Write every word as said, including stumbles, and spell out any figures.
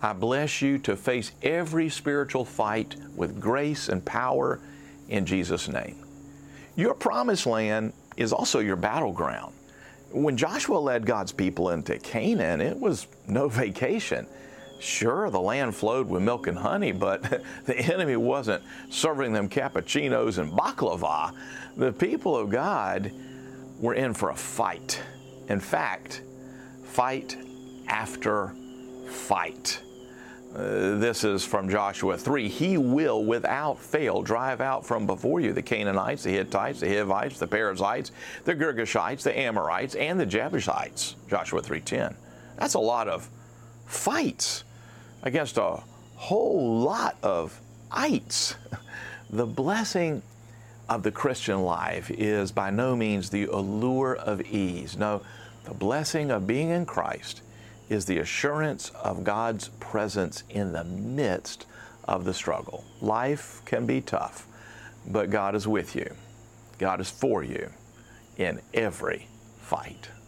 I bless you to face every spiritual fight with grace and power in Jesus' name. Your promised land is also your battleground. When Joshua led God's people into Canaan, it was no vacation. Sure, the land flowed with milk and honey, but the enemy wasn't serving them cappuccinos and baklava. The people of God were in for a fight. In fact, fight after fight. Uh, this is from Joshua three. He will without fail drive out from before you the Canaanites, the Hittites, the Hivites, the Perizzites, the Girgashites, the Amorites, and the Jebusites. Joshua three ten. That's a lot of fights against a whole lot of ites. The blessing of the Christian life is by no means the allure of ease. No, the blessing of being in Christ is the assurance of God's presence in the midst of the struggle. Life can be tough, but God is with you. God is for you in every fight.